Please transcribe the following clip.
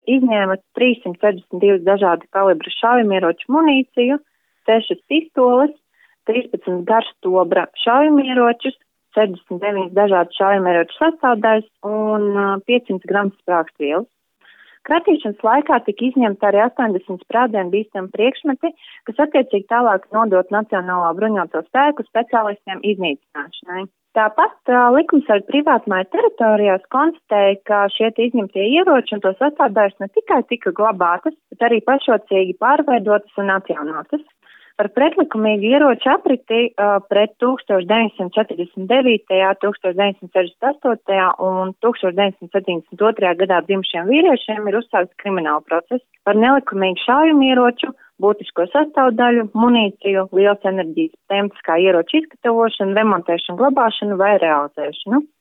izņēma 362 dažādu kalibru šaujamieroču munīciju, 6 pistoles, 13 garstobra šaujamieročus, 69 dažādu šaujamieroču sastāvdaļas un 500 gramu sprāgstvielas. Kratīšanas laikā tika izņemta arī 80 sprādzienu bīstami priekšmeti, kas attiecīgi tālāk nodot Nacionālā bruņoto spēku speciālistiem iznīcināšanai. Tāpat likumsargi privātmāju teritorijās konstatēja, ka šie izņemtie ieroči un to sastāvdaļas ne tikai tika glabātas, bet arī pašrocīgi pārveidotas un atjaunotas. Par pretlikumīgu ieroču apriti pret 1949., 1968. un 1972. gadā dzimušiem vīriešiem ir uzsākts krimināla process par nelikumīgu šaujamieroču, būtisko sastāvdaļu, munīciju, lielas enerģijas tēmatiskā ieroču izgatavošanu, remontēšanu, glabāšanu vai realizēšanu.